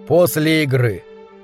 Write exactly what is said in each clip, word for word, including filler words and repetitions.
После игры.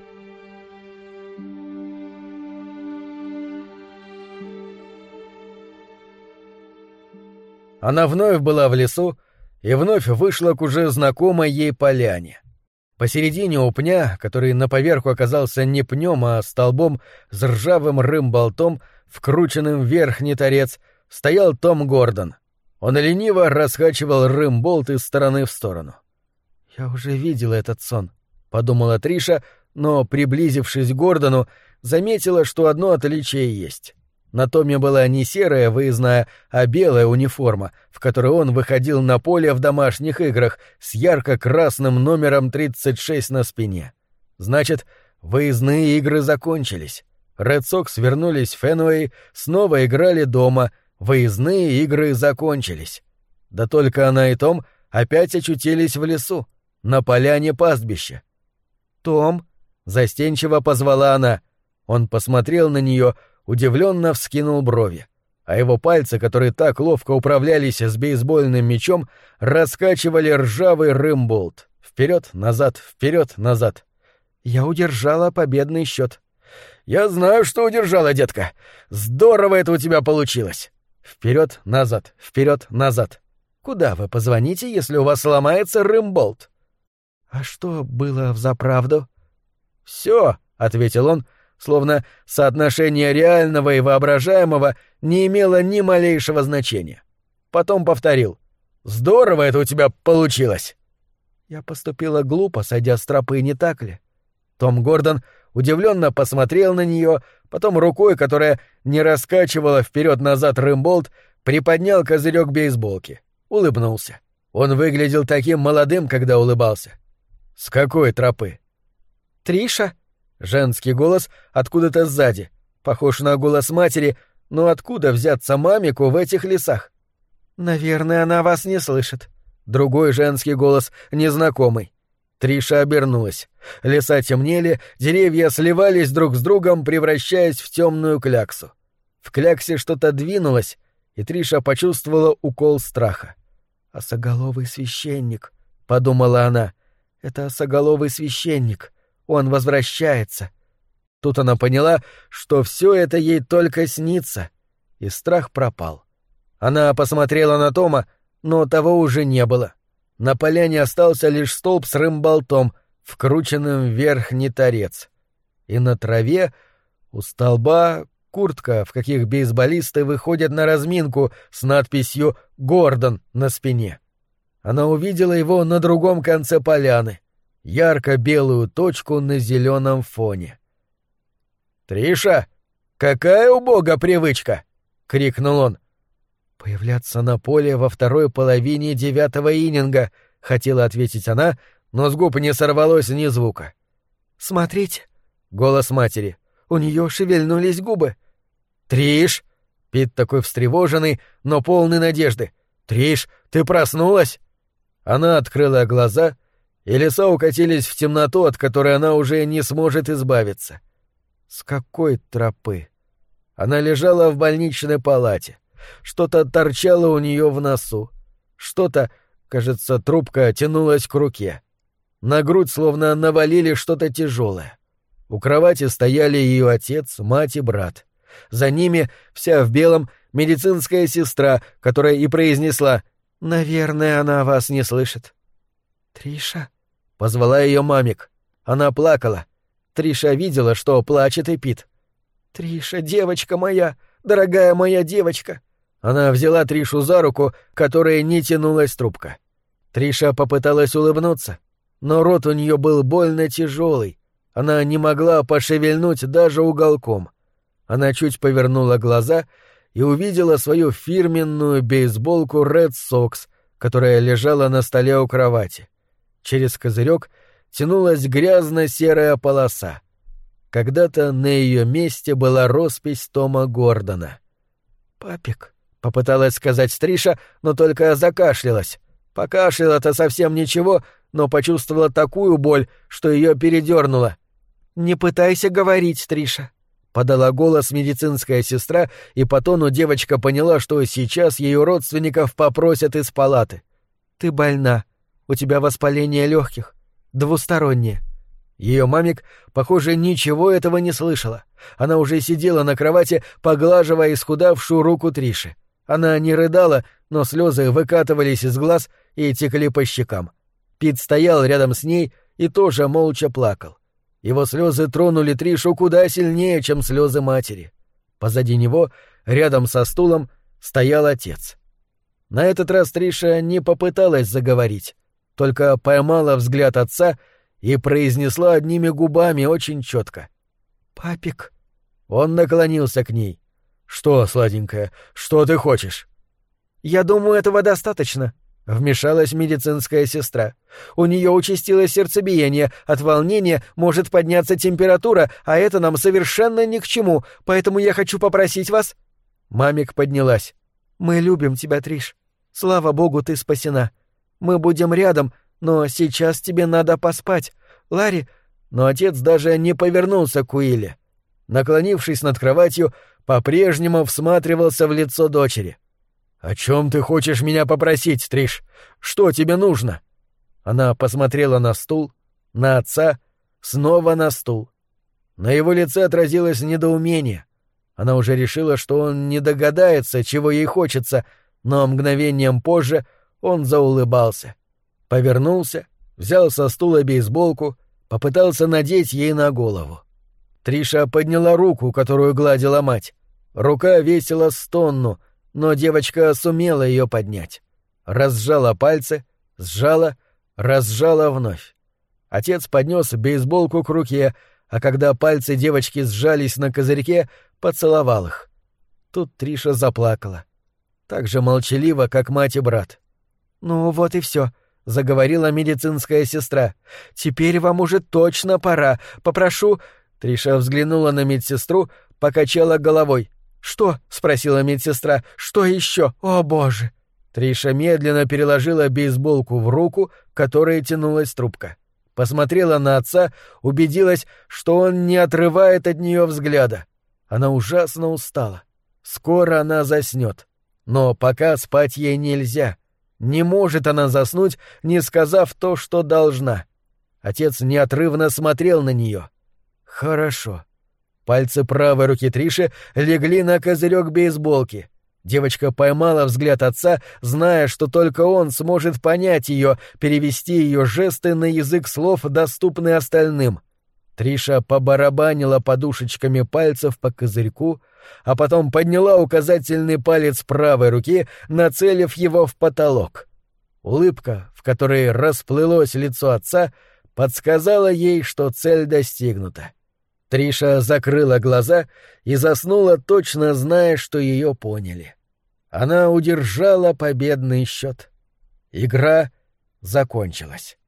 Она вновь была в лесу и вновь вышла к уже знакомой ей поляне. Посередине у пня, который на поверку оказался не пнем, а столбом с ржавым рым-болтом, вкрученным в верхний торец, стоял Том Гордон. Он лениво раскачивал рым-болт из стороны в сторону. «Я уже видела этот сон», — подумала Триша, но, приблизившись к Гордону, заметила, что одно отличие есть. На Томе была не серая выездная, а белая униформа, в которой он выходил на поле в домашних играх с ярко-красным номером тридцать шесть на спине. Значит, выездные игры закончились. Ред Сокс вернулись в Фенуэй, снова играли дома, выездные игры закончились. Да только она и Том опять очутились в лесу, на поляне пастбища. «Том!» — застенчиво позвала она. Он посмотрел на нее, удивленно вскинул брови, а его пальцы, которые так ловко управлялись с бейсбольным мячом, раскачивали ржавый рым-болт. Вперед, назад, вперед, назад. «Я удержала победный счет». «Я знаю, что удержала, детка. Здорово это у тебя получилось. Вперед, назад, вперед, назад. Куда вы позвоните, если у вас сломается рым-болт?» «А что было взаправду?» «Все», — ответил он, словно соотношение реального и воображаемого не имело ни малейшего значения. Потом повторил: «Здорово это у тебя получилось!» «Я поступила глупо, сойдя с тропы, не так ли?» Том Гордон удивленно посмотрел на нее, потом рукой, которая не раскачивала вперед-назад рым-болт, приподнял козырек бейсболки, улыбнулся. Он выглядел таким молодым, когда улыбался. «С какой тропы?» «Триша?» Женский голос откуда-то сзади, похож на голос матери, но откуда взяться мамику в этих лесах? «Наверное, она вас не слышит». Другой женский голос, незнакомый. Триша обернулась. Леса темнели, деревья сливались друг с другом, превращаясь в темную кляксу. В кляксе что-то двинулось, и Триша почувствовала укол страха. «Осоголовый священник», — подумала она. «Это осоголовый священник. Он возвращается». Тут она поняла, что все это ей только снится, и страх пропал. Она посмотрела на Тома, но того уже не было. На поляне остался лишь столб с рым-болтом, вкрученным в верхний торец. И на траве у столба куртка, в каких бейсболисты выходят на разминку, с надписью «Гордон» на спине. Она увидела его на другом конце поляны, ярко-белую точку на зеленом фоне. «Триша, какая у Бога привычка!» — крикнул он. «Появляться на поле во второй половине девятого иннинга», — хотела ответить она, но с губ не сорвалось ни звука. «Смотрите!» — голос матери. У нее шевельнулись губы. «Триш!» — Пит такой встревоженный, но полный надежды. «Триш, ты проснулась?» Она открыла глаза, и леса укатились в темноту, от которой она уже не сможет избавиться. С какой тропы? Она лежала в больничной палате. Что-то торчало у нее в носу. Что-то, кажется, трубка тянулась к руке. На грудь словно навалили что-то тяжелое. У кровати стояли ее отец, мать и брат. За ними, вся в белом, медицинская сестра, которая и произнесла: «Наверное, она вас не слышит». «Триша?» — позвала ее мамик. Она плакала. Триша видела, что плачет и Пит. «Триша, девочка моя, дорогая моя девочка!» Она взяла Тришу за руку, которая не тянулась трубка. Триша попыталась улыбнуться, но рот у нее был больно тяжелый. Она не могла пошевельнуть даже уголком. Она чуть повернула глаза и увидела свою фирменную бейсболку Red Sox, которая лежала на столе у кровати. Через козырек тянулась грязно-серая полоса. Когда-то на ее месте была роспись Тома Гордона. «Папик», — попыталась сказать Триша, но только закашлялась. Покашляла-то совсем ничего, но почувствовала такую боль, что ее передернуло. «Не пытайся говорить, Триша», — подала голос медицинская сестра, и по тону девочка поняла, что сейчас ее родственников попросят из палаты. «Ты больна. У тебя воспаление легких. Двустороннее. Ее мамик, похоже, ничего этого не слышала. Она уже сидела на кровати, поглаживая исхудавшую руку Триши. Она не рыдала, но слезы выкатывались из глаз и текли по щекам. Пит стоял рядом с ней и тоже молча плакал. Его слезы тронули Тришу куда сильнее, чем слезы матери. Позади него, рядом со стулом, стоял отец. На этот раз Триша не попыталась заговорить, только поймала взгляд отца и произнесла одними губами очень четко: «Папик». Он наклонился к ней. «Что, сладенькая, что ты хочешь?» «Я думаю, этого достаточно», — вмешалась медицинская сестра. «У нее участилось сердцебиение, от волнения может подняться температура, а это нам совершенно ни к чему, поэтому я хочу попросить вас...» Мамик поднялась. «Мы любим тебя, Триш. Слава богу, ты спасена. Мы будем рядом, но сейчас тебе надо поспать. Ларри...» Но отец даже не повернулся к Уилле. Наклонившись над кроватью, по-прежнему всматривался в лицо дочери. «О чем ты хочешь меня попросить, Триш? Что тебе нужно?» Она посмотрела на стул, на отца, снова на стул. На его лице отразилось недоумение. Она уже решила, что он не догадается, чего ей хочется, но мгновением позже он заулыбался. Повернулся, взял со стула бейсболку, попытался надеть ей на голову. Триша подняла руку, которую гладила мать. Рука весила с тонну, но девочка сумела ее поднять. Разжала пальцы, сжала, разжала вновь. Отец поднес бейсболку к руке, а когда пальцы девочки сжались на козырьке, поцеловал их. Тут Триша заплакала. Так же молчаливо, как мать и брат. «Ну вот и все», — заговорила медицинская сестра. «Теперь вам уже точно пора. Попрошу...» Триша взглянула на медсестру, покачала головой. «Что?» — спросила медсестра. «Что еще? О, боже!» Триша медленно переложила бейсболку в руку, к которой тянулась трубка. Посмотрела на отца, убедилась, что он не отрывает от нее взгляда. Она ужасно устала. Скоро она заснет. Но пока спать ей нельзя. Не может она заснуть, не сказав то, что должна. Отец неотрывно смотрел на нее. «Хорошо». Пальцы правой руки Триши легли на козырек бейсболки. Девочка поймала взгляд отца, зная, что только он сможет понять ее, перевести ее жесты на язык слов, доступный остальным. Триша побарабанила подушечками пальцев по козырьку, а потом подняла указательный палец правой руки, нацелив его в потолок. Улыбка, в которой расплылось лицо отца, подсказала ей, что цель достигнута. Триша закрыла глаза и заснула, точно зная, что ее поняли. Она удержала победный счет. Игра закончилась.